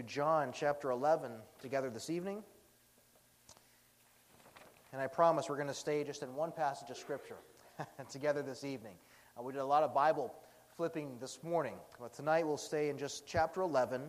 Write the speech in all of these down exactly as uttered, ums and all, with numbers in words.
John chapter eleven together this evening. And I promise we're going to stay just in one passage of Scripture together this evening. Uh, we did a lot of Bible flipping this morning, but tonight we'll stay in just chapter eleven.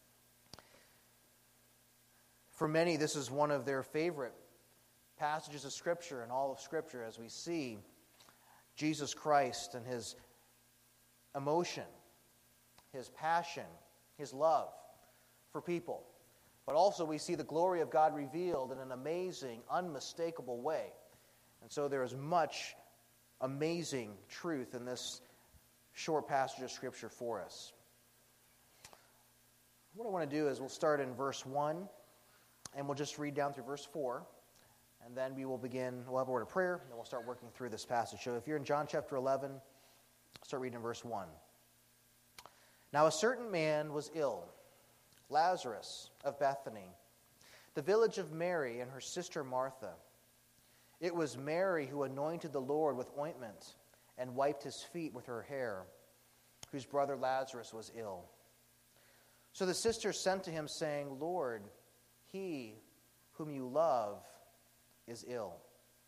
For many, this is one of their favorite passages of Scripture in all of Scripture as we see Jesus Christ and His emotion, His passion, His love for people. But also we see the glory of God revealed in an amazing, unmistakable way. And so there is much amazing truth in this short passage of Scripture for us. What I want to do is we'll start in verse one, and we'll just read down through verse four, and then we will begin, we'll have a word of prayer, and we'll start working through this passage. So if you're in John chapter eleven, start reading in verse one. Now a certain man was ill, Lazarus of Bethany, the village of Mary and her sister Martha. It was Mary who anointed the Lord with ointment and wiped his feet with her hair, whose brother Lazarus was ill. So the sisters sent to him, saying, Lord, he whom you love is ill.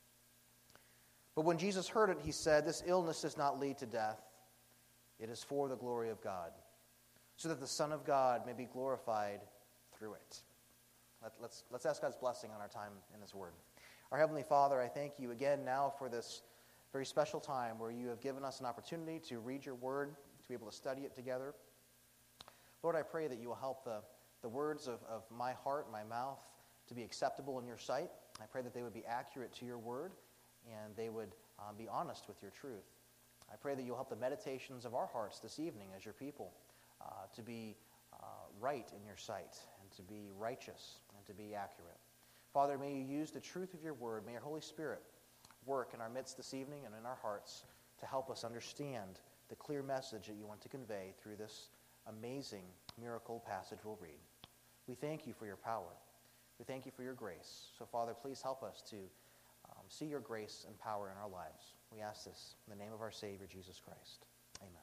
But when Jesus heard it, he said, This illness does not lead to death. It is for the glory of God, so that the Son of God may be glorified through it. Let, let's, let's ask God's blessing on our time in His Word. Our Heavenly Father, I thank you again now for this very special time where you have given us an opportunity to read your Word, to be able to study it together. Lord, I pray that you will help the, the words of, of my heart, my mouth, to be acceptable in your sight. I pray that they would be accurate to your Word and they would um, be honest with your truth. I pray that you'll help the meditations of our hearts this evening as your people Uh, to be uh, right in your sight, and to be righteous, and to be accurate. Father, may you use the truth of your word. May your Holy Spirit work in our midst this evening and in our hearts to help us understand the clear message that you want to convey through this amazing miracle passage we'll read. We thank you for your power. We thank you for your grace. So, Father, please help us to um, see your grace and power in our lives. We ask this in the name of our Savior, Jesus Christ. Amen.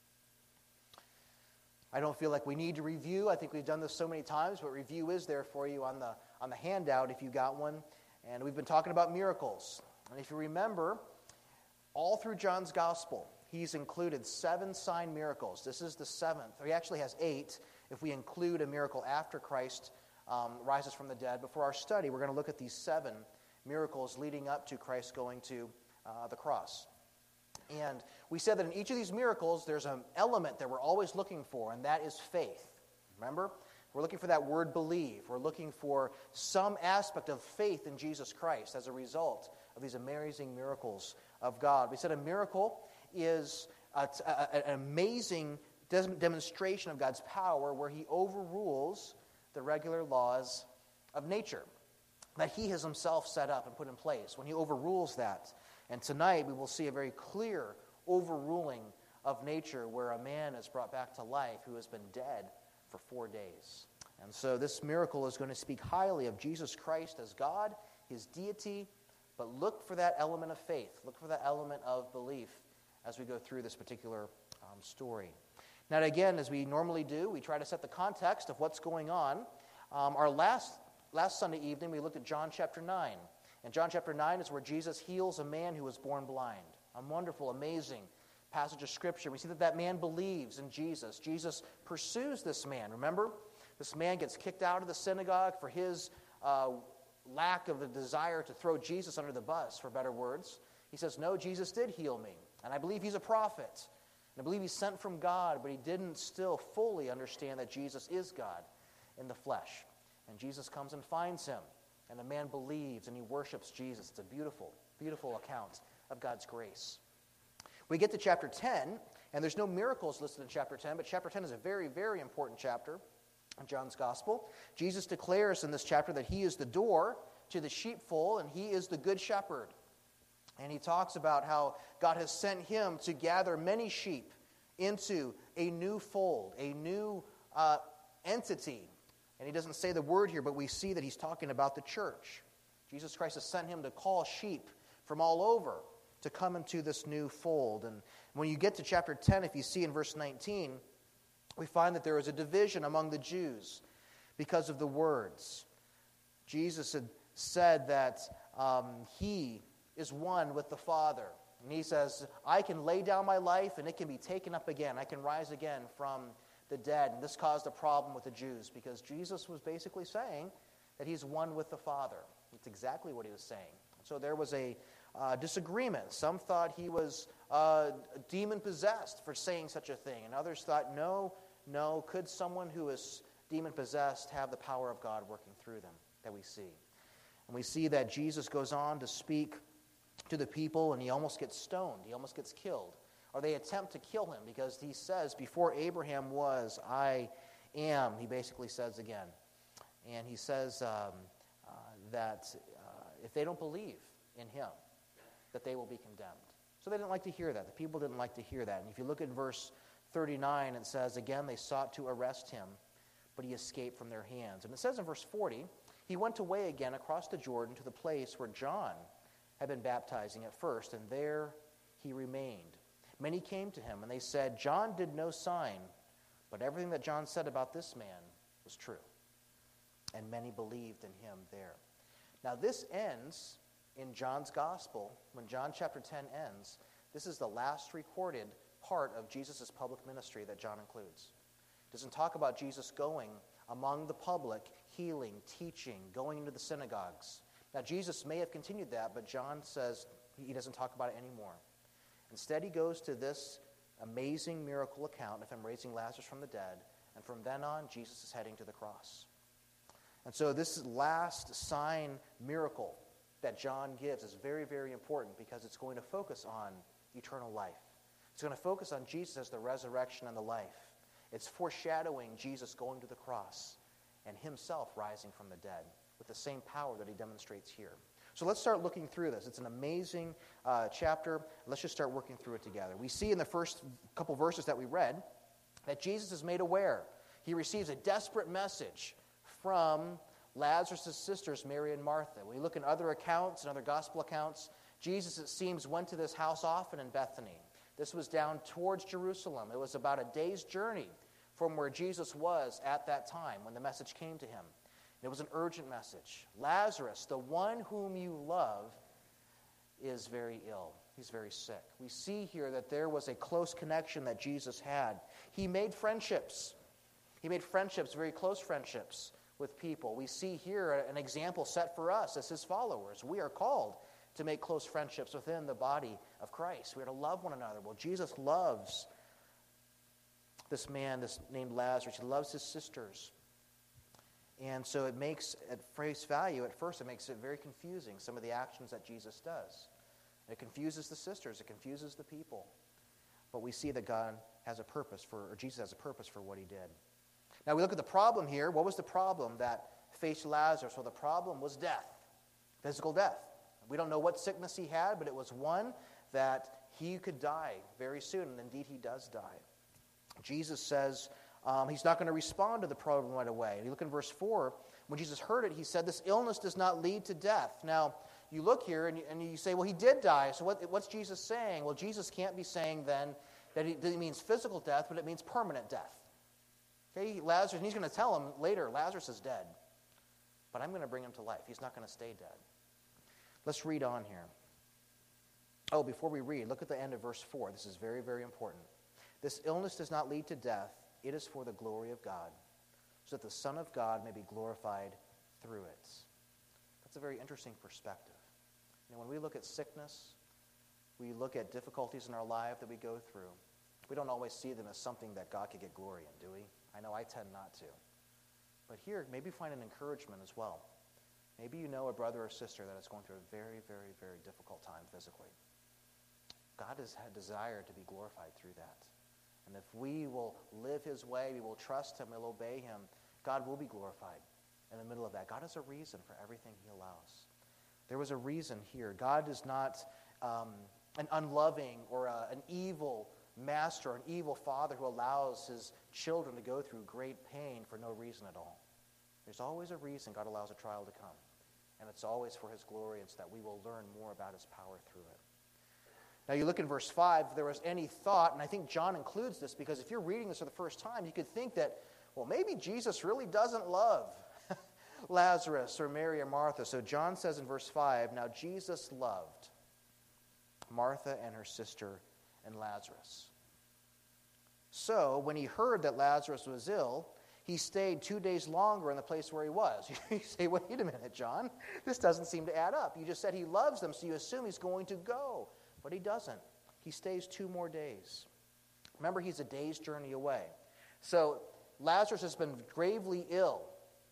I don't feel like we need to review. I think we've done this so many times, but review is there for you on the on the handout if you got one. And we've been talking about miracles. And if you remember, all through John's Gospel, he's included seven sign miracles. This is the seventh. Or he actually has eight if we include a miracle after Christ um, rises from the dead. But for our study, we're going to look at these seven miracles leading up to Christ going to uh, the cross. And we said that in each of these miracles, there's an element that we're always looking for, and that is faith. Remember? We're looking for that word believe. We're looking for some aspect of faith in Jesus Christ as a result of these amazing miracles of God. We said a miracle is a, a, an amazing demonstration of God's power where He overrules the regular laws of nature that He has Himself set up and put in place. When He overrules that. And tonight we will see a very clear overruling of nature where a man is brought back to life who has been dead for four days. And so this miracle is going to speak highly of Jesus Christ as God, His deity, but look for that element of faith. Look for that element of belief as we go through this particular um, story. Now again, as we normally do, we try to set the context of what's going on. Um, our last, last Sunday evening we looked at John chapter nine. And John chapter nine is where Jesus heals a man who was born blind. A wonderful, amazing passage of Scripture. We see that that man believes in Jesus. Jesus pursues this man. Remember? This man gets kicked out of the synagogue for his uh, lack of a desire to throw Jesus under the bus, for better words. He says, no, Jesus did heal me. And I believe he's a prophet. And I believe he's sent from God, but he didn't still fully understand that Jesus is God in the flesh. And Jesus comes and finds him. And the man believes and he worships Jesus. It's a beautiful, beautiful account of God's grace. We get to chapter ten, and there's no miracles listed in chapter ten, but chapter ten is a very, very important chapter in John's Gospel. Jesus declares in this chapter that he is the door to the sheepfold, and he is the good shepherd. And he talks about how God has sent him to gather many sheep into a new fold, a new uh, entity. And he doesn't say the word here, but we see that he's talking about the church. Jesus Christ has sent him to call sheep from all over to come into this new fold. And when you get to chapter ten, if you see in verse nineteen, we find that there is a division among the Jews. because of the words. Jesus had said that um, he is one with the Father. And he says, I can lay down my life and it can be taken up again. I can rise again from the dead. And this caused a problem with the Jews because Jesus was basically saying that he's one with the Father. That's exactly what he was saying. So there was a uh, disagreement. Some thought he was uh, demon-possessed for saying such a thing. And others thought, no, no, could someone who is demon-possessed have the power of God working through them that we see? And we see that Jesus goes on to speak to the people, and he almost gets stoned. He almost gets killed. Or they attempt to kill him because he says, before Abraham was, I am, he basically says again. And he says um, uh, that uh, if they don't believe in him, that they will be condemned. So they didn't like to hear that. The people didn't like to hear that. And if you look at verse thirty-nine, it says, again, they sought to arrest him, but he escaped from their hands. And it says in verse forty, he went away again across the Jordan to the place where John had been baptizing at first, and there he remained. Many came to him, and they said, John did no sign, but everything that John said about this man was true. And many believed in him there. Now this ends in John's gospel. When John chapter ten ends, this is the last recorded part of Jesus' public ministry that John includes. It doesn't talk about Jesus going among the public, healing, teaching, going into the synagogues. Now, Jesus may have continued that, but John says he doesn't talk about it anymore. Instead, he goes to this amazing miracle account of him raising Lazarus from the dead, and from then on, Jesus is heading to the cross. And so this last sign miracle that John gives is very, very important because it's going to focus on eternal life. It's going to focus on Jesus as the resurrection and the life. It's foreshadowing Jesus going to the cross and himself rising from the dead with the same power that he demonstrates here. So let's start looking through this. It's an amazing uh, chapter. Let's just start working through it together. We see in the first couple verses that we read that Jesus is made aware. He receives a desperate message from Lazarus' sisters, Mary and Martha. We look in other accounts and other gospel accounts. Jesus, it seems, went to this house often in Bethany. This was down towards Jerusalem. It was about a day's journey from where Jesus was at that time when the message came to him. It was an urgent message. Lazarus, the one whom you love, is very ill. He's very sick. We see here that there was a close connection that Jesus had. He made friendships. He made friendships, very close friendships with people. We see here an example set for us as his followers. We are called to make close friendships within the body of Christ. We are to love one another. Well, Jesus loves this man, this named Lazarus. He loves his sisters. And so it makes, at face value, at first, it makes it very confusing, some of the actions that Jesus does. It confuses the sisters. It confuses the people. But we see that God has a purpose for, or Jesus has a purpose for what he did. Now we look at the problem here. What was the problem that faced Lazarus? Well, the problem was death, physical death. We don't know what sickness he had, but it was one that he could die very soon, and indeed he does die. Jesus says um, he's not going to respond to the problem right away. And you look in verse four, when Jesus heard it, he said, this illness does not lead to death. Now, you look here and you, and you say, well, he did die, so what, what's Jesus saying? Well, Jesus can't be saying then that it, that it means physical death, but it means permanent death. Okay, Lazarus, and he's going to tell him later, Lazarus is dead, but I'm going to bring him to life. He's not going to stay dead. Let's read on here. Oh, before we read, look at the end of verse four. This is very, very important. This illness does not lead to death. It is for the glory of God, so that the Son of God may be glorified through it. That's a very interesting perspective. You know, when we look at sickness, we look at difficulties in our life that we go through, we don't always see them as something that God could get glory in, do we? I know I tend not to. But here, maybe find an encouragement as well. Maybe you know a brother or sister that is going through a very, very, very difficult time physically. God has had desire to be glorified through that. And if we will live his way, we will trust him, we'll obey him, God will be glorified in the middle of that. God has a reason for everything he allows. There was a reason here. God is not um, an unloving or a, an evil master, an evil father who allows his children to go through great pain for no reason at all. There's always a reason God allows a trial to come. And it's always for his glory, and so that we will learn more about his power through it. Now you look in verse five, if there was any thought, and I think John includes this because if you're reading this for the first time, you could think that, well, maybe Jesus really doesn't love Lazarus or Mary or Martha. So John says in verse five, now Jesus loved Martha and her sister and Lazarus. So when he heard that Lazarus was ill, he stayed two days longer in the place where he was. You say, wait a minute, John. This doesn't seem to add up. You just said he loves them, so you assume he's going to go. But he doesn't. He stays two more days. Remember, he's a day's journey away. So Lazarus has been gravely ill.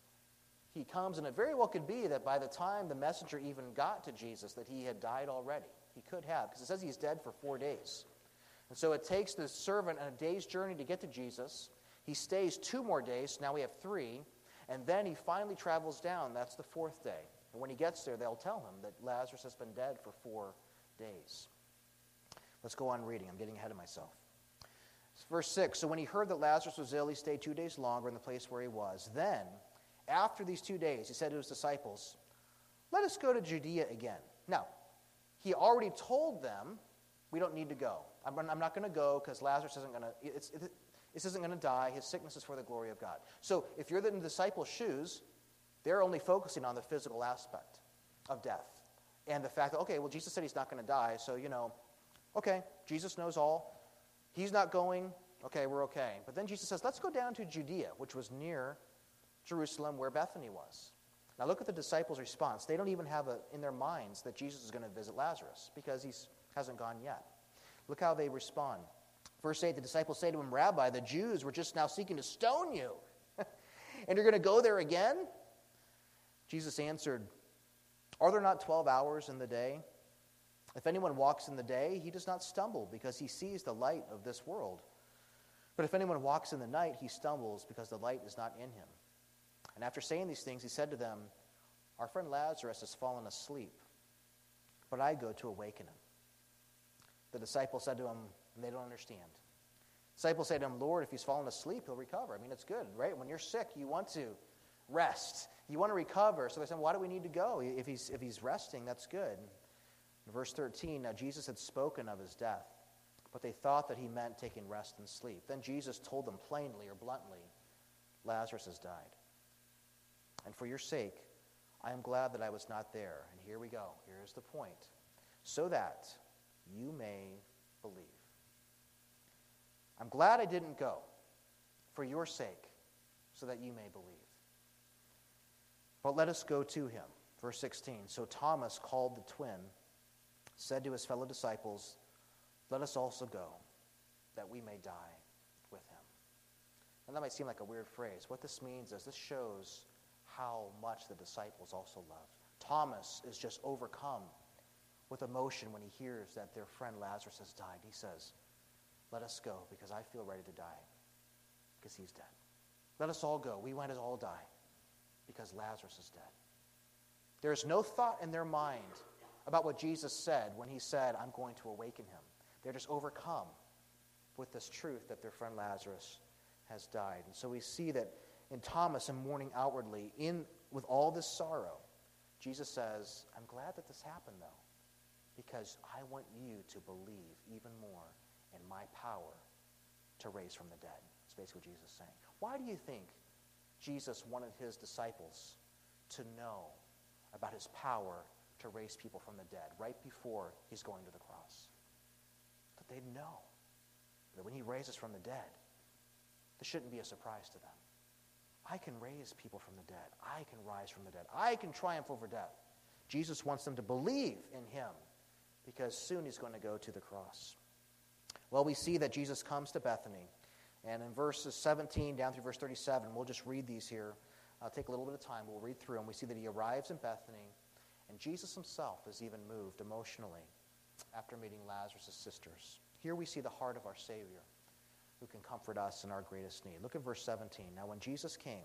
He comes, and it very well could be that by the time the messenger even got to Jesus, that he had died already. He could have, because it says he's dead for four days. And so it takes the servant a day's journey to get to Jesus. He stays two more days, so now we have three, and then he finally travels down. That's the fourth day. And when he gets there, they'll tell him that Lazarus has been dead for four days. Let's go on reading. I'm getting ahead of myself. Verse six, so when he heard that Lazarus was ill, he stayed two days longer in the place where he was. Then, after these two days, he said to his disciples, let us go to Judea again. Now, he already told them, we don't need to go. I'm, I'm not going to go because Lazarus isn't going to, it's, it, this isn't going to die. His sickness is for the glory of God. So if you're in the disciples' shoes, they're only focusing on the physical aspect of death. And the fact that, okay, well, Jesus said he's not going to die, so, you know, okay, Jesus knows all. He's not going. Okay, we're okay. But then Jesus says, let's go down to Judea, which was near Jerusalem where Bethany was. Now look at the disciples' response. They don't even have a, in their minds that Jesus is going to visit Lazarus because he hasn't gone yet. Look how they respond. Verse eight, the disciples say to him, Rabbi, the Jews were just now seeking to stone you. And you're going to go there again? Jesus answered, are there not twelve hours in the day? If anyone walks in the day, he does not stumble because he sees the light of this world. But if anyone walks in the night, he stumbles because the light is not in him. And after saying these things, he said to them, our friend Lazarus has fallen asleep, but I go to awaken him. The disciples said to him, and they don't understand. Disciples say to him, Lord, if he's fallen asleep, he'll recover. I mean, it's good, right? When you're sick, you want to rest. You want to recover. So they said, why do we need to go? If he's, if he's resting, that's good. In verse thirteen, now Jesus had spoken of his death, but they thought that he meant taking rest and sleep. Then Jesus told them plainly or bluntly, Lazarus has died. And for your sake, I am glad that I was not there. And here we go. Here's the point. So that you may believe. I'm glad I didn't go for your sake, so that you may believe. But let us go to him. Verse sixteen, so Thomas, called the twin, said to his fellow disciples, let us also go, that we may die with him. And that might seem like a weird phrase. What this means is this shows how much the disciples also loved. Thomas is just overcome with emotion when he hears that their friend Lazarus has died. He says, let us go because I feel ready to die because he's dead. Let us all go. We might as all die because Lazarus is dead. There is no thought in their mind about what Jesus said when he said, I'm going to awaken him. They're just overcome with this truth that their friend Lazarus has died. And so we see that in Thomas, in mourning outwardly, in with all this sorrow, Jesus says, I'm glad that this happened, though, because I want you to believe even more in my power to raise from the dead. That's basically what Jesus is saying. Why do you think Jesus wanted his disciples to know about his power to raise people from the dead right before he's going to the cross? That they'd know that when he raises from the dead, this shouldn't be a surprise to them. I can raise people from the dead. I can rise from the dead. I can triumph over death. Jesus wants them to believe in him because soon he's going to go to the cross. Well, we see that Jesus comes to Bethany. And in verses seventeen down through verse thirty-seven, we'll just read these here. I'll take a little bit of time. We'll read through them. We see that he arrives in Bethany, and Jesus himself is even moved emotionally after meeting Lazarus' sisters. Here we see the heart of our Savior, who can comfort us in our greatest need. Look at verse seventeen. Now when Jesus came,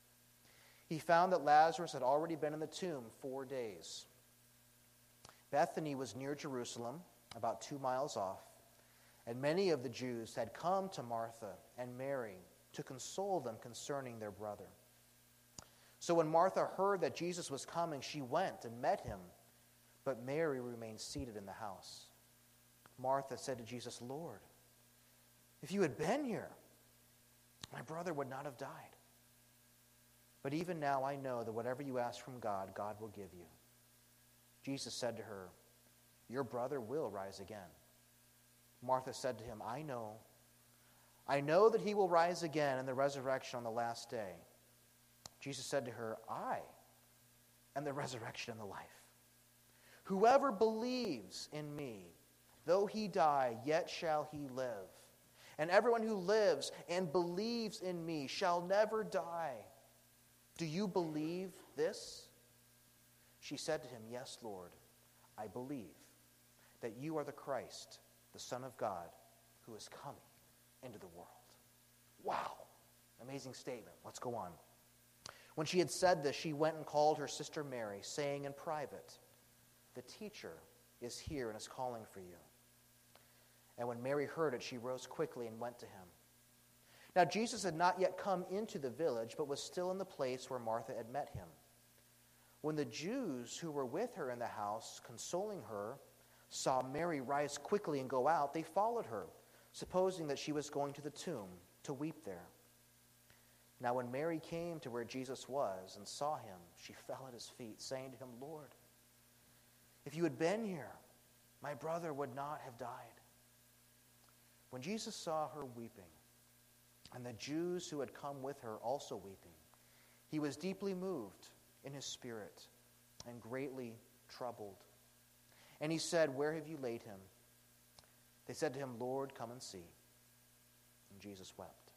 he found that Lazarus had already been in the tomb four days. Bethany was near Jerusalem, about two miles off, and many of the Jews had come to Martha and Mary to console them concerning their brother. So when Martha heard that Jesus was coming, she went and met him, but Mary remained seated in the house. Martha said to Jesus, Lord, if you had been here, my brother would not have died. But even now I know that whatever you ask from God, God will give you." Jesus said to her, "Your brother will rise again." Martha said to him, "I know. I know that he will rise again in the resurrection on the last day." Jesus said to her, "I am the resurrection and the life. Whoever believes in me, though he die, yet shall he live. And everyone who lives and believes in me shall never die. Do you believe this?" She said to him, "Yes, Lord, I believe that you are the Christ, the Son of God, who is coming into the world." Wow. Amazing statement. Let's go on. When she had said this, she went and called her sister Mary, saying in private, "The teacher is here and is calling for you." And when Mary heard it, she rose quickly and went to him. Now Jesus had not yet come into the village, but was still in the place where Martha had met him. When the Jews who were with her in the house, consoling her, saw Mary rise quickly and go out, they followed her, supposing that she was going to the tomb to weep there. Now when Mary came to where Jesus was and saw him, she fell at his feet, saying to him, "Lord, if you had been here, my brother would not have died." When Jesus saw her weeping, and the Jews who had come with her also weeping, he was deeply moved in his spirit and greatly troubled. And he said, "Where have you laid him?" They said to him, "Lord, come and see." And Jesus wept.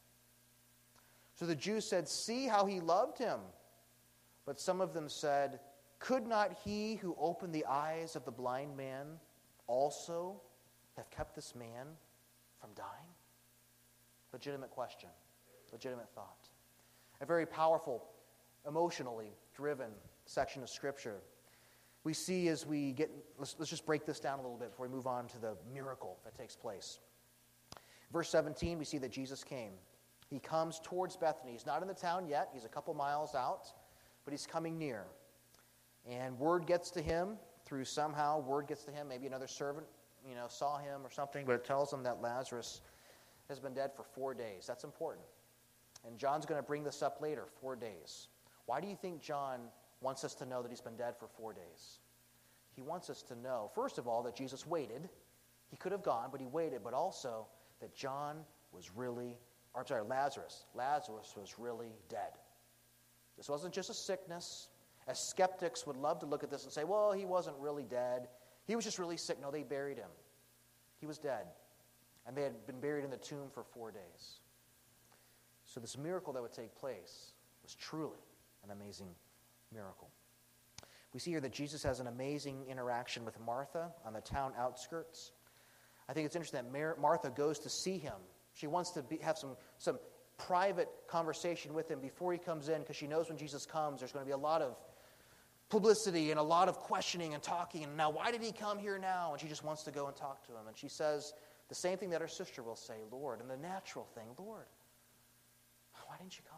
So the Jews said, "See how he loved him." But some of them said, "Could not he who opened the eyes of the blind man also have kept this man from dying?" Legitimate question. Legitimate thought. A very powerful, emotionally driven section of Scripture. We see as we get, let's, let's just break this down a little bit before we move on to the miracle that takes place. Verse seventeen, we see that Jesus came. He comes towards Bethany. He's not in the town yet. He's a couple miles out, but he's coming near. And word gets to him through somehow, word gets to him, maybe another servant, you know, saw him or something, but it tells him that Lazarus has been dead for four days. That's important. And John's going to bring this up later, four days. Why do you think John wants us to know that he's been dead for four days? He wants us to know, first of all, that Jesus waited. He could have gone, but he waited, but also that John was really, or I'm sorry, Lazarus. Lazarus was really dead. This wasn't just a sickness. As skeptics would love to look at this and say, well, he wasn't really dead. He was just really sick. No, they buried him. He was dead. And they had been buried in the tomb for four days. So this miracle that would take place was truly an amazing miracle. We see here that Jesus has an amazing interaction with Martha on the town outskirts. I think it's interesting that Mar- Martha goes to see him. She wants to be, have some, some private conversation with him before he comes in, because she knows when Jesus comes, there's going to be a lot of publicity and a lot of questioning and talking. And now, why did he come here now? And she just wants to go and talk to him. And she says the same thing that her sister will say, Lord, and the natural thing, Lord, why didn't you come?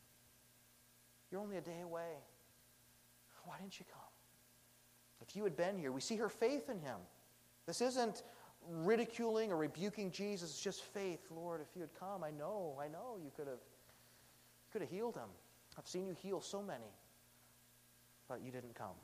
You're only a day away. Why didn't you come? If you had been here, we see her faith in him. This isn't ridiculing or rebuking Jesus. It's just faith. Lord, if you had come, I know, I know you could have, you could have healed him. I've seen you heal so many, but you didn't come.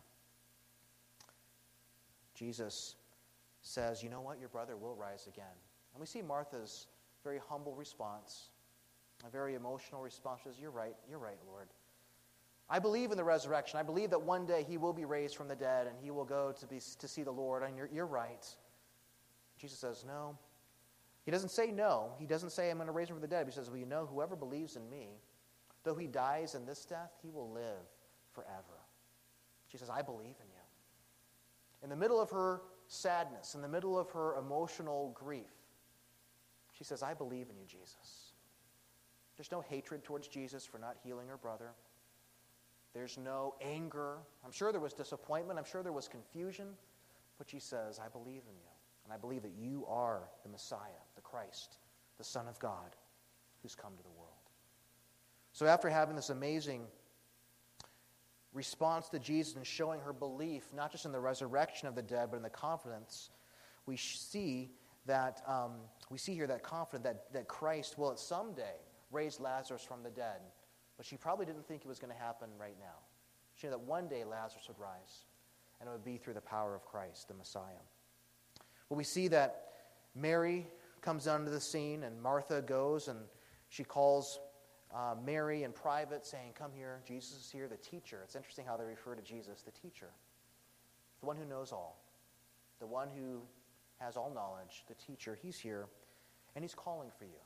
Jesus says, you know what? Your brother will rise again. And we see Martha's very humble response, a very emotional response. She says, you're right, you're right, Lord. I believe in the resurrection. I believe that one day he will be raised from the dead and he will go to be to see the Lord. And you're, you're right. Jesus says, no. He doesn't say no. He doesn't say, I'm going to raise him from the dead. He says, well, you know, whoever believes in me, though he dies in this death, he will live forever. She says, I believe in you. In the middle of her sadness, in the middle of her emotional grief, she says, I believe in you, Jesus. There's no hatred towards Jesus for not healing her brother. There's no anger. I'm sure there was disappointment. I'm sure there was confusion. But she says, I believe in you. And I believe that you are the Messiah, the Christ, the Son of God, who's come to the world. So after having this amazing response to Jesus and showing her belief, not just in the resurrection of the dead, but in the confidence, we see that um, we see here that confidence that, that Christ will at someday raised Lazarus from the dead. But she probably didn't think it was going to happen right now. She knew that one day Lazarus would rise, and it would be through the power of Christ, the Messiah. Well, we see that Mary comes onto the scene, and Martha goes, and she calls uh, Mary in private, saying, come here, Jesus is here, the teacher. It's interesting how they refer to Jesus, the teacher, the one who knows all, the one who has all knowledge, the teacher. He's here, and he's calling for you.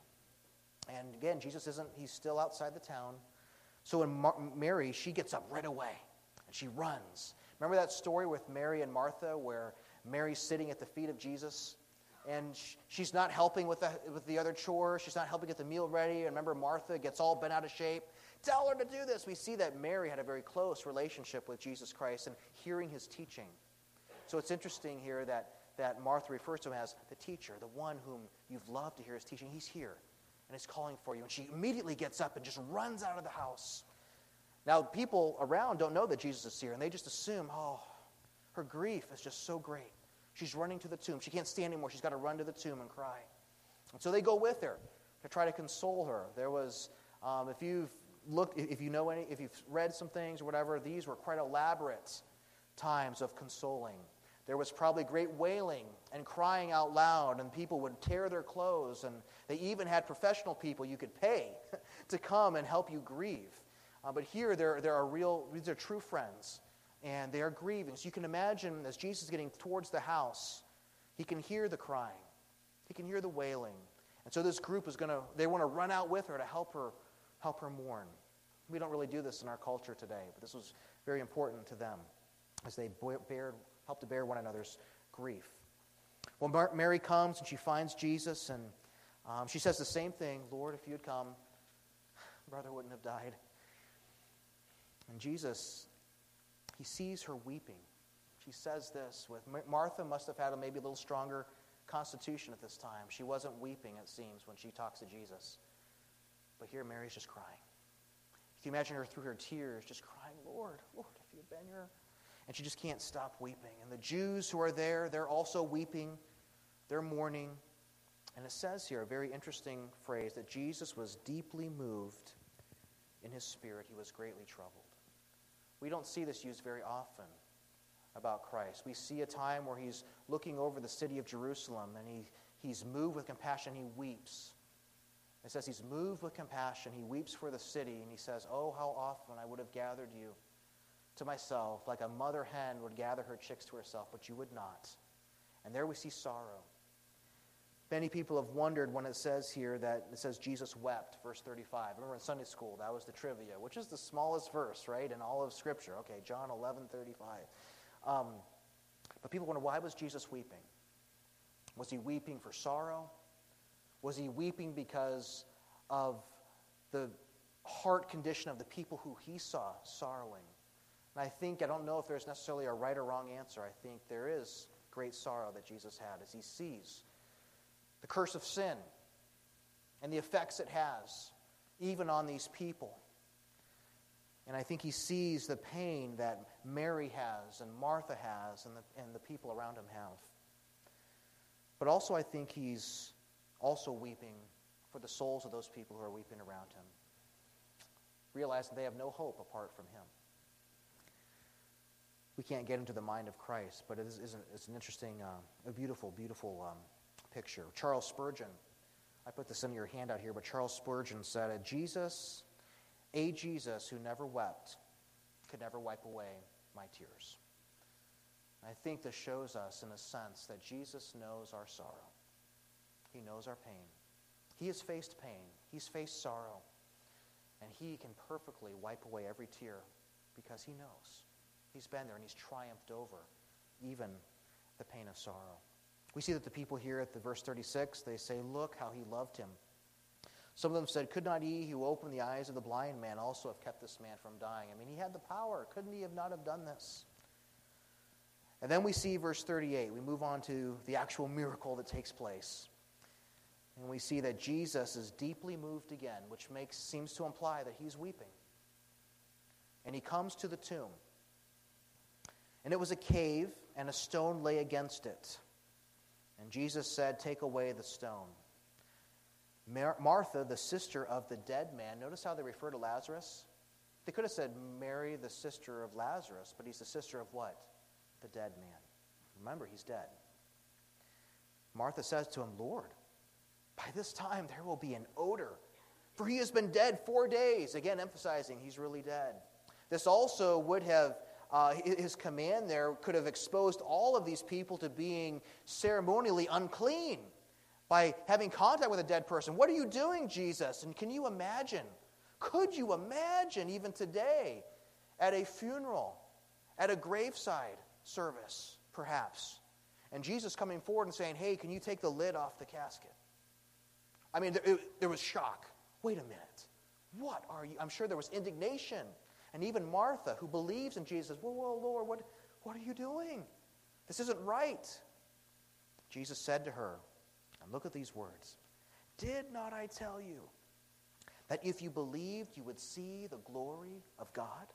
And again, Jesus isn't, he's still outside the town. So when Mar- Mary, she gets up right away, and she runs. Remember that story with Mary and Martha, where Mary's sitting at the feet of Jesus, and sh- she's not helping with the, with the other chores. She's not helping get the meal ready. And remember, Martha gets all bent out of shape. Tell her to do this. We see that Mary had a very close relationship with Jesus Christ and hearing his teaching. So it's interesting here that, that Martha refers to him as the teacher, the one whom you've loved to hear his teaching. He's here, and he's calling for you. And she immediately gets up and just runs out of the house. Now, people around don't know that Jesus is here, and they just assume, oh, her grief is just so great. She's running to the tomb. She can't stand anymore. She's got to run to the tomb and cry. And so they go with her to try to console her. There was, um, if you've looked, if you know any, if you've read some things or whatever, these were quite elaborate times of consoling. There was probably great wailing and crying out loud, and people would tear their clothes, and they even had professional people you could pay to come and help you grieve. Uh, but here, there, there are real, these are true friends. And they are grieving. So you can imagine as Jesus is getting towards the house, he can hear the crying. He can hear the wailing. And so this group is going to, they want to run out with her to help her, help her mourn. We don't really do this in our culture today, but this was very important to them as they bear, help to bear one another's grief. Well, Mar- Mary comes and she finds Jesus, and um, she says the same thing. Lord, if you had come, brother wouldn't have died. And Jesus, he sees her weeping. She says this. With Martha must have had a maybe a little stronger constitution at this time. She wasn't weeping, it seems, when she talks to Jesus. But here Mary's just crying. You can imagine her through her tears just crying, Lord, Lord, if you had been here. And she just can't stop weeping. And the Jews who are there, they're also weeping. They're mourning. And it says here a very interesting phrase that Jesus was deeply moved in his spirit. He was greatly troubled. We don't see this used very often about Christ. We see a time where he's looking over the city of Jerusalem, and he, he's moved with compassion. He weeps. It says he's moved with compassion. He weeps for the city, and he says, oh, how often I would have gathered you to myself, like a mother hen would gather her chicks to herself, but you would not. And there we see sorrow. Many people have wondered when it says here that it says Jesus wept, verse thirty-five. Remember in Sunday school, that was the trivia, which is the smallest verse, right, in all of Scripture. Okay, John eleven thirty-five. Um, but people wonder, why was Jesus weeping? Was he weeping for sorrow? Was he weeping because of the heart condition of the people who he saw sorrowing? And I think, I don't know if there's necessarily a right or wrong answer. I think there is great sorrow that Jesus had as he sees the curse of sin and the effects it has, even on these people. And I think he sees the pain that Mary has and Martha has and the, and the people around him have. But also I think he's also weeping for the souls of those people who are weeping around him, realizing they have no hope apart from him. We can't get into the mind of Christ, but it is, is an, it's an interesting, uh, a beautiful, beautiful um, picture. Charles Spurgeon, I put this in your handout here, but Charles Spurgeon said, a Jesus, a Jesus who never wept could never wipe away my tears. And I think this shows us, in a sense, that Jesus knows our sorrow. He knows our pain. He has faced pain. He's faced sorrow. And he can perfectly wipe away every tear because he knows. He's been there and he's triumphed over even the pain of sorrow. We see that the people here at the verse thirty-six, they say, look how he loved him. Some of them said, could not he who opened the eyes of the blind man also have kept this man from dying? I mean, he had the power. Couldn't he have not have done this? And then we see verse thirty-eight. We move on to the actual miracle that takes place. And we see that Jesus is deeply moved again, which makes seems to imply that he's weeping. And he comes to the tomb. And it was a cave, and a stone lay against it. And Jesus said, take away the stone. Mar- Martha, the sister of the dead man. Notice how they refer to Lazarus? They could have said Mary, the sister of Lazarus, but he's the sister of what? The dead man. Remember, he's dead. Martha says to him, Lord, by this time there will be an odor, for he has been dead four days. Again, emphasizing he's really dead. This also would have, uh, his command there could have exposed all of these people to being ceremonially unclean by having contact with a dead person. What are you doing, Jesus? And can you imagine? Could you imagine even today at a funeral, at a graveside service, perhaps, and Jesus coming forward and saying, hey, can you take the lid off the casket? I mean, there, it, there was shock. Wait a minute. What are you? I'm sure there was indignation. And even Martha, who believes in Jesus, whoa, whoa, Lord, what, what are you doing? This isn't right. Jesus said to her, and look at these words, did not I tell you that if you believed, you would see the glory of God?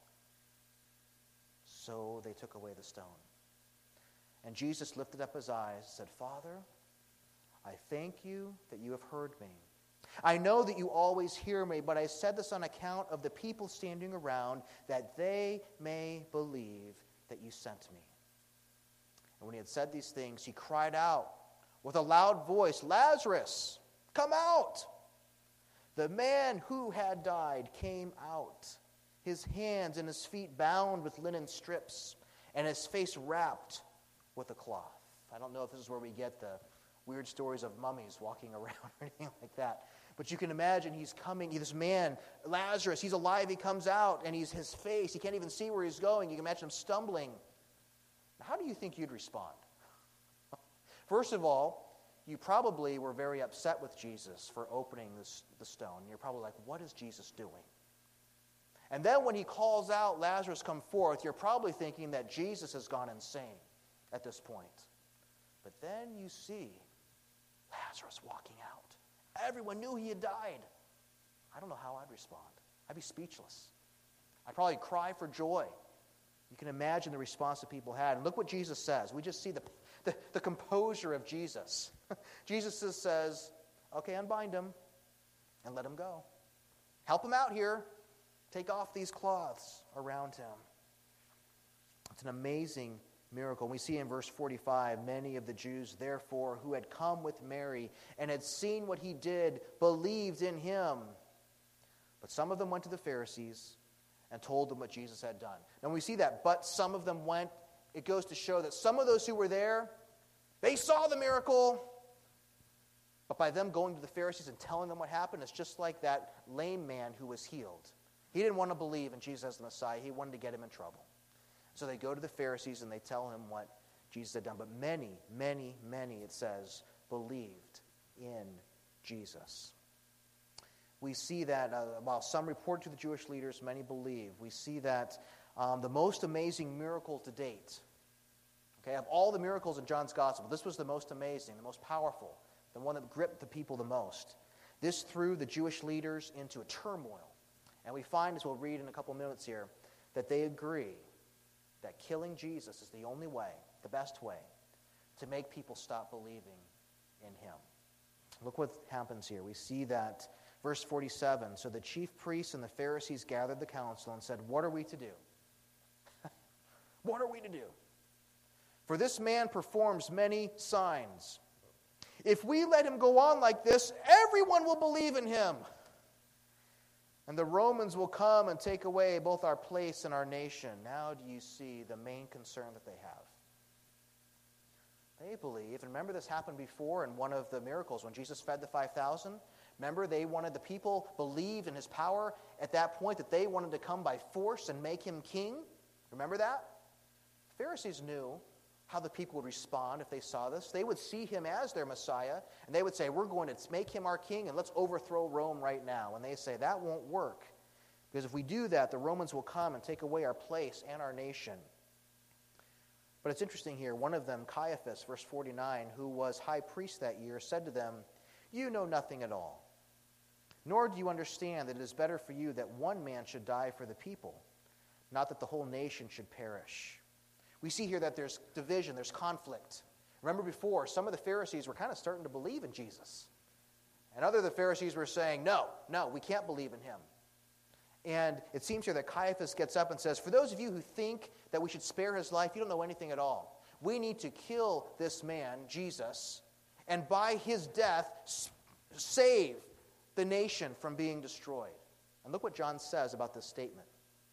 So they took away the stone. And Jesus lifted up his eyes and said, Father, I thank you that you have heard me. I know that you always hear me, but I said this on account of the people standing around, that they may believe that you sent me. And when he had said these things, he cried out with a loud voice, Lazarus, come out! The man who had died came out, his hands and his feet bound with linen strips, and his face wrapped with a cloth. I don't know if this is where we get the weird stories of mummies walking around or anything like that. But you can imagine he's coming, this man, Lazarus, he's alive, he comes out, and he's his face, he can't even see where he's going. You can imagine him stumbling. How do you think you'd respond? First of all, you probably were very upset with Jesus for opening this, the stone. You're probably like, what is Jesus doing? And then when he calls out, Lazarus, come forth, you're probably thinking that Jesus has gone insane at this point. But then you see Lazarus walking out. Everyone knew he had died. I don't know how I'd respond. I'd be speechless. I'd probably cry for joy. You can imagine the response that people had. And look what Jesus says. We just see the, the, the composure of Jesus. Jesus just says, okay, unbind him and let him go. Help him out here. Take off these cloths around him. It's an amazing miracle. We see in verse forty-five, many of the Jews, therefore, who had come with Mary and had seen what he did, believed in him. But some of them went to the Pharisees and told them what Jesus had done. Now we see that, but some of them went. It goes to show that some of those who were there, they saw the miracle, but by them going to the Pharisees and telling them what happened, it's just like that lame man who was healed. He didn't want to believe in Jesus as the Messiah. He wanted to get him in trouble. So they go to the Pharisees and they tell him what Jesus had done. But many, many, many, it says, believed in Jesus. We see that uh, while some report to the Jewish leaders, many believe. We see that um, the most amazing miracle to date, okay, of all the miracles in John's Gospel, this was the most amazing, the most powerful, the one that gripped the people the most. This threw the Jewish leaders into a turmoil. And we find, as we'll read in a couple minutes here, that they agree that killing Jesus is the only way, the best way, to make people stop believing in him. Look what happens here. We see that, verse forty-seven, so the chief priests and the Pharisees gathered the council and said, what are we to do? What are we to do? For this man performs many signs. If we let him go on like this, everyone will believe in him. And the Romans will come and take away both our place and our nation. Now do you see the main concern that they have? They believe, and remember this happened before in one of the miracles when Jesus fed the five thousand. Remember, they wanted, the people believed in his power at that point that they wanted to come by force and make him king. Remember that? The Pharisees knew how the people would respond if they saw this. They would see him as their Messiah, and they would say, we're going to make him our king, and let's overthrow Rome right now. And they say, that won't work, because if we do that, the Romans will come and take away our place and our nation. But it's interesting here, one of them, Caiaphas, verse forty-nine, who was high priest that year, said to them, you know nothing at all, nor do you understand that it is better for you that one man should die for the people, not that the whole nation should perish. We see here that there's division, there's conflict. Remember before, some of the Pharisees were kind of starting to believe in Jesus. And other of the Pharisees were saying, no, no, we can't believe in him. And it seems here that Caiaphas gets up and says, for those of you who think that we should spare his life, you don't know anything at all. We need to kill this man, Jesus, and by his death, save the nation from being destroyed. And look what John says about this statement.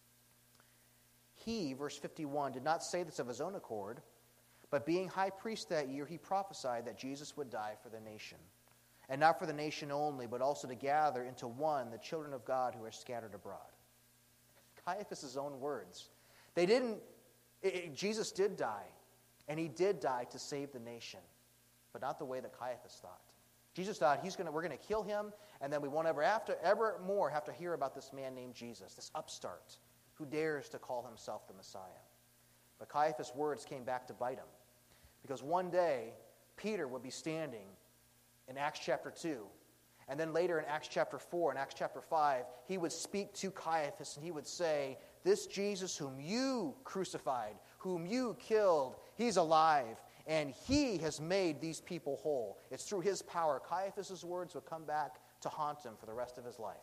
He, verse fifty-one, did not say this of his own accord, but being high priest that year, he prophesied that Jesus would die for the nation. And not for the nation only, but also to gather into one the children of God who are scattered abroad. Caiaphas' own words. They didn't, it, it, Jesus did die, and he did die to save the nation, but not the way that Caiaphas thought. Jesus thought he's gonna, we're going to kill him, and then we won't ever, have to, ever more have to hear about this man named Jesus, this upstart who dares to call himself the Messiah. But Caiaphas' words came back to bite him, because one day Peter would be standing in Acts chapter two. And then later in Acts chapter four and Acts chapter five, he would speak to Caiaphas and he would say, this Jesus whom you crucified, whom you killed, he's alive. And he has made these people whole. It's through his power. Caiaphas' words would come back to haunt him for the rest of his life.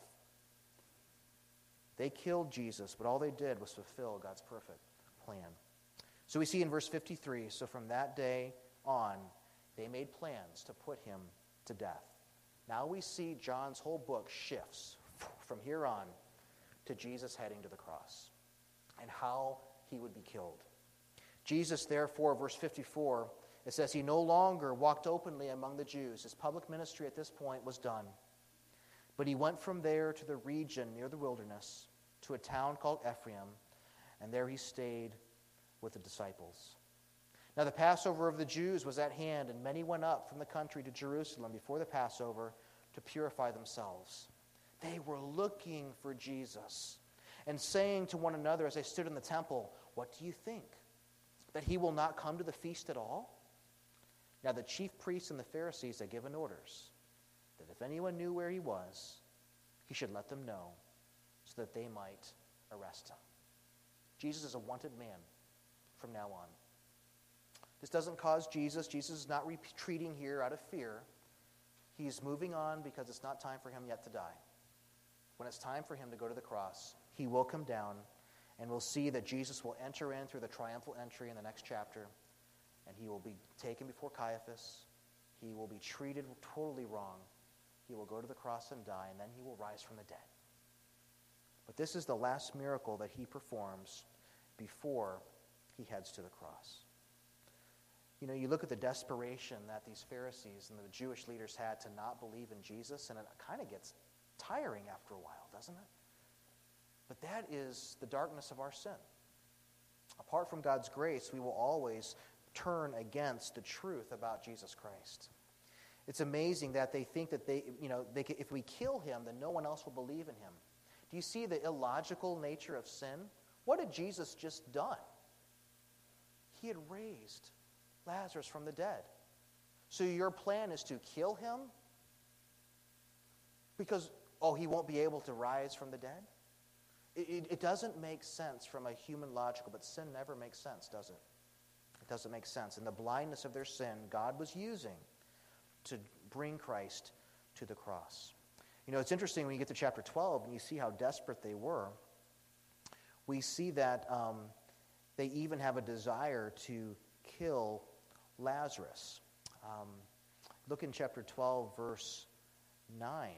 They killed Jesus, but all they did was fulfill God's perfect plan. So we see in verse fifty-three, so from that day on, they made plans to put him to death. Now we see John's whole book shifts from here on to Jesus heading to the cross and how he would be killed. Jesus, therefore, verse fifty-four, it says, he no longer walked openly among the Jews. His public ministry at this point was done. But he went from there to the region near the wilderness, to a town called Ephraim, and there he stayed with the disciples. Now the Passover of the Jews was at hand, and many went up from the country to Jerusalem before the Passover to purify themselves. They were looking for Jesus and saying to one another as they stood in the temple, what do you think? That he will not come to the feast at all? Now the chief priests and the Pharisees had given orders that if anyone knew where he was, he should let them know so that they might arrest him. Jesus is a wanted man from now on. This doesn't cause Jesus. Jesus is not retreating here out of fear. He's moving on because it's not time for him yet to die. When it's time for him to go to the cross, he will come down, and we'll see that Jesus will enter in through the triumphal entry in the next chapter, and he will be taken before Caiaphas. He will be treated totally wrong. He will go to the cross and die, and then he will rise from the dead. But this is the last miracle that he performs before he heads to the cross. You know, you look at the desperation that these Pharisees and the Jewish leaders had to not believe in Jesus, and it kind of gets tiring after a while, doesn't it? But that is the darkness of our sin. Apart from God's grace, we will always turn against the truth about Jesus Christ. It's amazing that they think that they, you know, they can, if we kill him, then no one else will believe in him. Do you see the illogical nature of sin? What had Jesus just done? He had raised Lazarus from the dead. So your plan is to kill him because, oh, he won't be able to rise from the dead? It, it, it doesn't make sense from a human logical, but sin never makes sense, does it? It doesn't make sense. In the blindness of their sin, God was using to bring Christ to the cross. You know, it's interesting when you get to chapter twelve and you see how desperate they were. We see that um, they even have a desire to kill Lazarus. Um, look in chapter twelve, verse nine.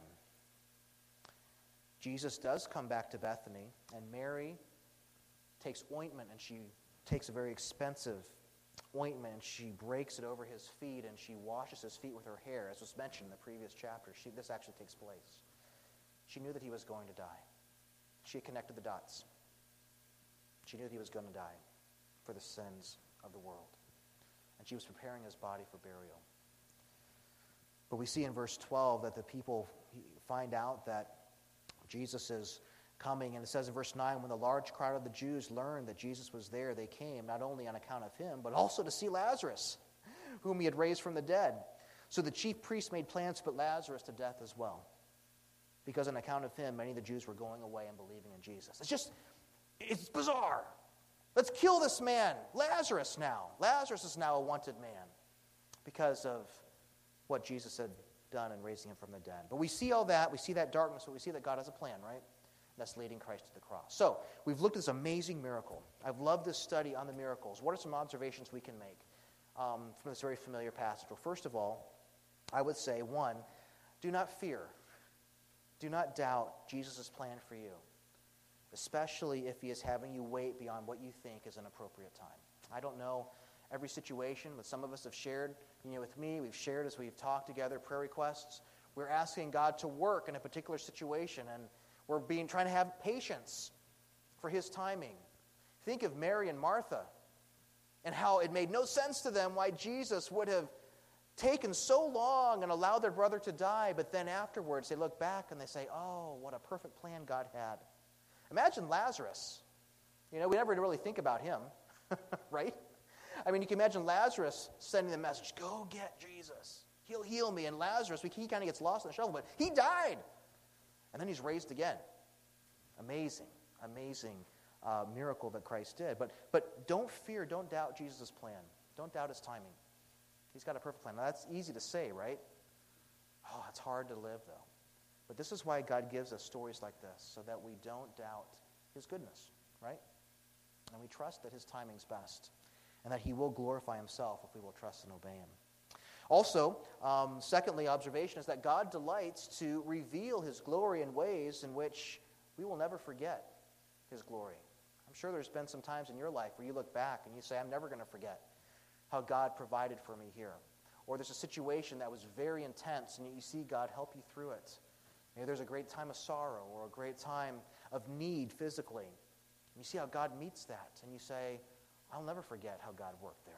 Jesus does come back to Bethany, and Mary takes ointment, and she takes a very expensive ointment, and she breaks it over his feet, and she washes his feet with her hair, as was mentioned in the previous chapter. She, this actually takes place. She knew that he was going to die. She had connected the dots. She knew that he was going to die for the sins of the world. And she was preparing his body for burial. But we see in verse twelve that the people find out that Jesus is coming. And it says in verse nine, when the large crowd of the Jews learned that Jesus was there, they came not only on account of him, but also to see Lazarus, whom he had raised from the dead. So the chief priests made plans to put Lazarus to death as well, because on account of him, many of the Jews were going away and believing in Jesus. It's just, it's bizarre. Let's kill this man, Lazarus now. Lazarus is now a wanted man because of what Jesus had done in raising him from the dead. But we see all that. We see that darkness, but we see that God has a plan, right? That's leading Christ to the cross. So we've looked at this amazing miracle. I've loved this study on the miracles. What are some observations we can make um, from this very familiar passage? Well, first of all, I would say, one, do not fear. Do not doubt Jesus' plan for you, especially if he is having you wait beyond what you think is an appropriate time. I don't know every situation, but some of us have shared, you know, with me, we've shared as we've talked together prayer requests. We're asking God to work in a particular situation, and we're being trying to have patience for his timing. Think of Mary and Martha and how it made no sense to them why Jesus would have taken so long and allowed their brother to die, but then afterwards they look back and they say, oh, what a perfect plan God had. Imagine Lazarus. You know, we never really think about him, right? I mean, you can imagine Lazarus sending the message, go get Jesus. He'll heal me. And Lazarus, he kind of gets lost in the shuffle, but he died. And then he's raised again. Amazing, amazing uh, miracle that Christ did. But, but don't fear, don't doubt Jesus' plan. Don't doubt his timing. He's got a perfect plan. Now, that's easy to say, right? Oh, it's hard to live, though. But this is why God gives us stories like this, so that we don't doubt his goodness, right? And we trust that his timing's best, and that he will glorify himself if we will trust and obey him. Also, um, secondly, observation is that God delights to reveal his glory in ways in which we will never forget his glory. I'm sure there's been some times in your life where you look back and you say, I'm never going to forget how God provided for me here. Or there's a situation that was very intense and you see God help you through it. Maybe there's a great time of sorrow or a great time of need physically. And you see how God meets that and you say, I'll never forget how God worked there.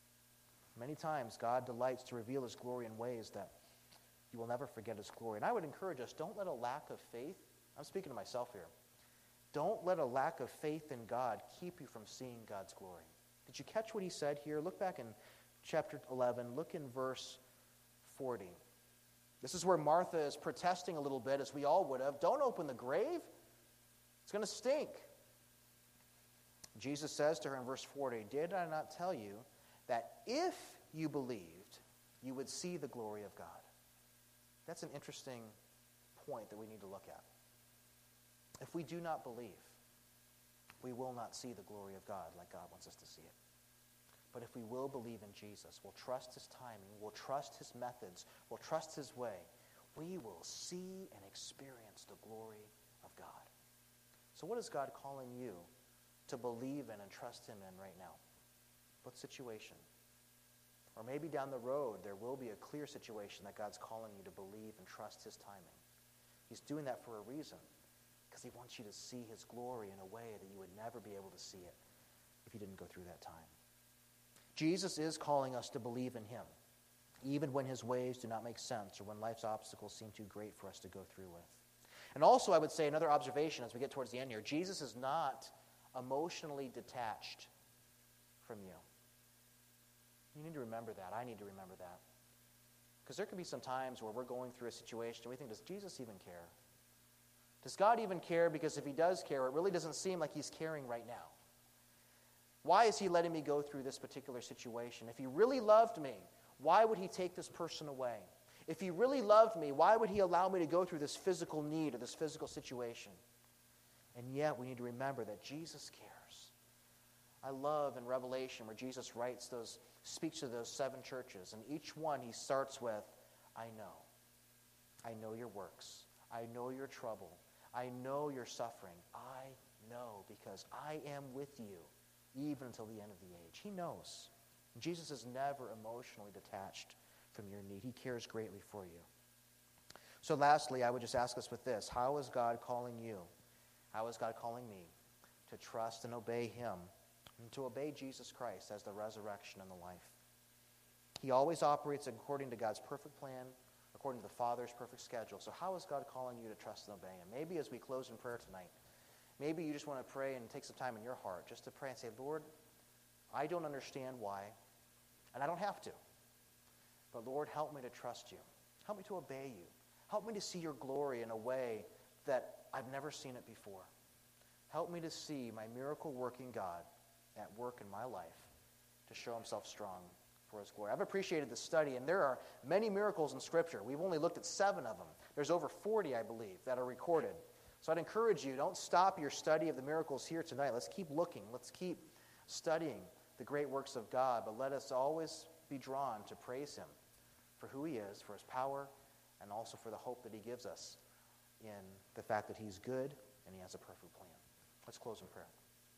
Many times God delights to reveal his glory in ways that you will never forget his glory. And I would encourage us, don't let a lack of faith, I'm speaking to myself here, don't let a lack of faith in God keep you from seeing God's glory. Did you catch what he said here? Look back in chapter eleven. Look in verse forty. This is where Martha is protesting a little bit, as we all would have. Don't open the grave. It's going to stink. Jesus says to her in verse forty, did I not tell you that if you believed, you would see the glory of God? That's an interesting point that we need to look at. If we do not believe, we will not see the glory of God like God wants us to see it. But if we will believe in Jesus, we'll trust his timing, we'll trust his methods, we'll trust his way, we will see and experience the glory of God. So what is God calling you to believe in and trust him in right now? What situation? Or maybe down the road there will be a clear situation that God's calling you to believe and trust his timing. He's doing that for a reason, because he wants you to see his glory in a way that you would never be able to see it if you didn't go through that time. Jesus is calling us to believe in him, even when his ways do not make sense or when life's obstacles seem too great for us to go through with. And also, I would say another observation as we get towards the end here, Jesus is not emotionally detached from you. You need to remember that. I need to remember that. Because there can be some times where we're going through a situation and we think, does Jesus even care? Does God even care? Because if he does care, it really doesn't seem like he's caring right now. Why is he letting me go through this particular situation? If he really loved me, why would he take this person away? If he really loved me, why would he allow me to go through this physical need or this physical situation? And yet we need to remember that Jesus cares. I love in Revelation where Jesus writes those, speaks to those seven churches, and each one he starts with, I know. I know your works. I know your trouble. I know your suffering. I know because I am with you even until the end of the age. He knows. Jesus is never emotionally detached from your need. He cares greatly for you. So lastly, I would just ask us with this. How is God calling you? How is God calling me to trust and obey him and to obey Jesus Christ as the resurrection and the life? He always operates according to God's perfect plan, according to the Father's perfect schedule. So how is God calling you to trust and obey him? Maybe as we close in prayer tonight, maybe you just want to pray and take some time in your heart just to pray and say, Lord, I don't understand why, and I don't have to. But Lord, help me to trust you. Help me to obey you. Help me to see your glory in a way that I've never seen it before. Help me to see my miracle-working God at work in my life to show himself strong for His glory. I've appreciated the study, and there are many miracles in Scripture. We've only looked at seven of them. There's over forty, I believe, that are recorded. So I'd encourage you, don't stop your study of the miracles here tonight. Let's keep looking. Let's keep studying the great works of God, but let us always be drawn to praise Him for who He is, for His power, and also for the hope that He gives us in the fact that He's good and He has a perfect plan. Let's close in prayer.